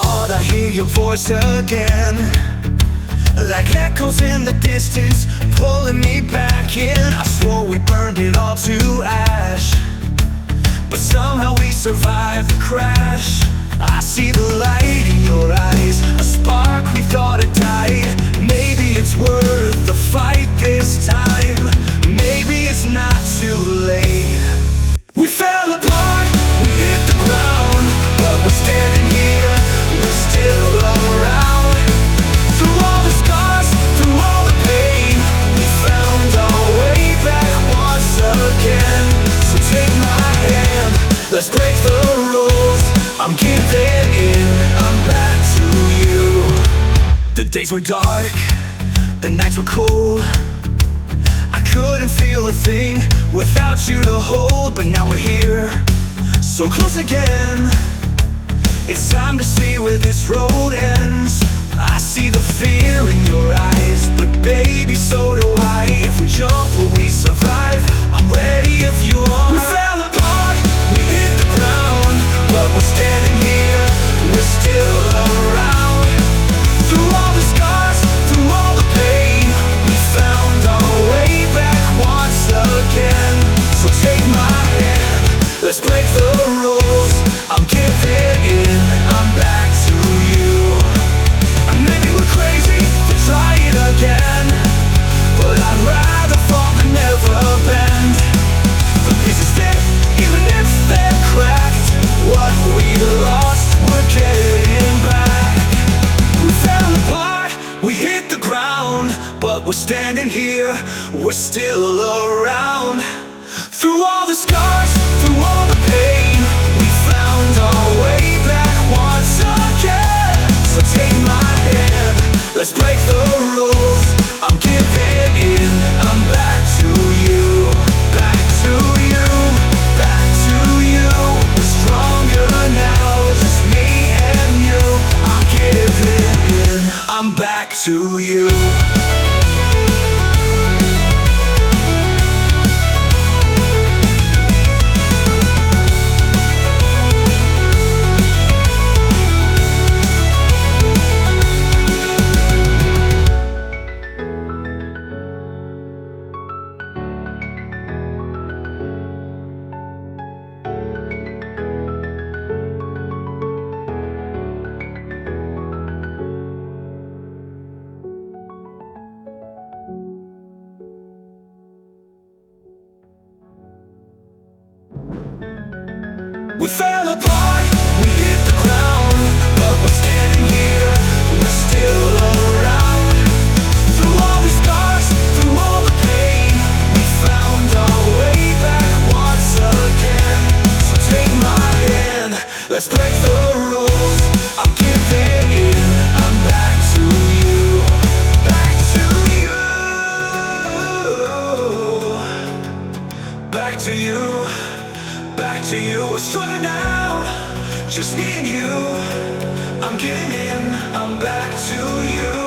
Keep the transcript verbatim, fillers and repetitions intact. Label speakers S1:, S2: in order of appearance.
S1: heart, I hear your voice again, like echoes in the distance, pulling me back in. I swore we burned it all to ash, but somehow we survived the crash. I see the light in your eyes, a spark we thought had died. Maybe it's worth the fight this time. Maybe it's not too late. We fell apart, we hit the ground, but we're standing here, we're still around. Through all the scars, through all the pain, we found our way back once again. So take my hand, let's break the rules. I'm giving in, I'm back to you. The days were dark, the nights were cold. I couldn't feel a thing without you to hold. But now we're here, so close again. It's time to see where this road ends. I see the fear in your eyes, but baby, so do I. If we jump, will we survive? I'm ready if you are. We fell apart, we hit the ground, but we're standing here, we're still around. Through all the scars, through all the pain, we found our way back once again. So take my hand, let's break the rules. I'm giving in, I'm back to you. And maybe we're crazy to try it again, but I'd rather fall than never bend. The pieces fit, even if they're cracked. What we lost, we're getting back. We fell apart, we hit the ground, but we're standing here, we're still around. Through all the scars, through all the pain, we found our way back once again. So take my hand, let's break the rules. I'm giving in, I'm back to you. Back to you, back to you. We're stronger now, just me and you. I'm giving in, I'm back to you. We fell apart, we hit the ground, but we're standing here, we're still around. Through all the scars, through all the pain, we found our way back once again. So take my hand, let's break the rules. I'm giving in, I'm back to you. Back to you. Back to you. Back to you, we're stronger now, just me and you. I'm getting in, I'm back to you.